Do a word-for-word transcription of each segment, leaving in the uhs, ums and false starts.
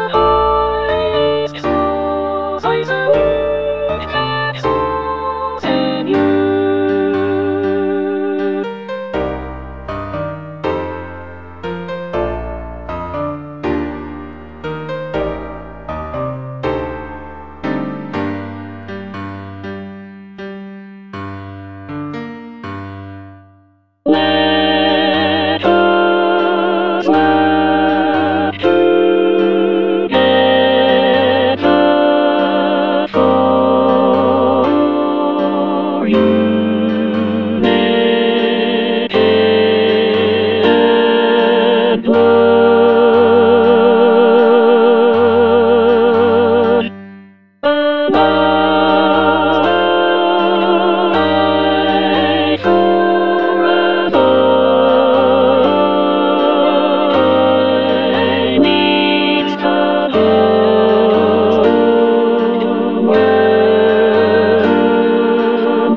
highest stars I look at stars in you. Let us laugh together, for united blood. And I forever needs the human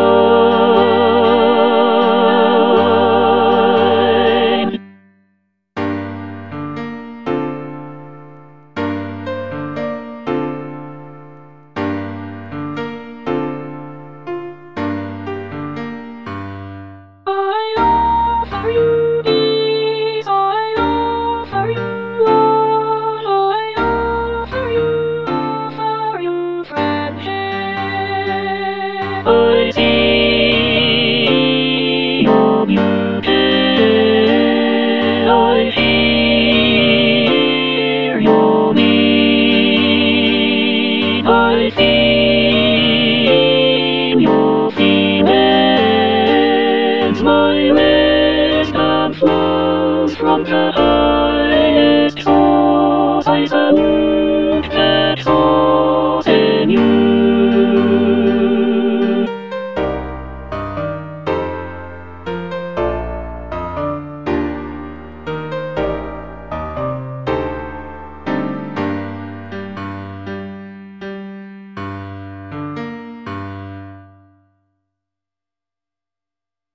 blood. I offer you these, I offer you all, I offer you, offer you friendship. I see your beauty, I hear your need, I feel your feelings. My wisdom flows from the highest source I salute.